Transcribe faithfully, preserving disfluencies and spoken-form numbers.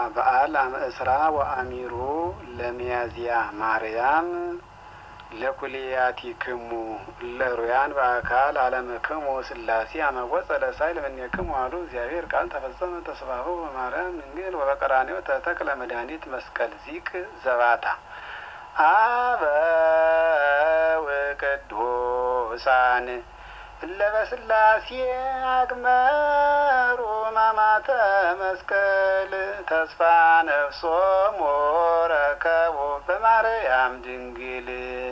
በዓል አምእስራ ወአሚሩ ለሚያዝያ ማርያም ለኩልያቲክሙ ለሩያን በአካል አለመክሙ ስላሴ አመወፀ ለሳይል እምኔክሙ አሉ እግዚአብሔር ቃል ተፈጸመ ተስፋሁ በማርያም ድንግል ወበቀራንዮ ተተክለ መድኃኒት መስቀል ዚቅ ዘባታ አበው ቅዱሳን ለበስላሴ አግመሩ ማማተ መስቀል ተስፋ ነፍሶሙ ረከቡ በማርያም ድንግል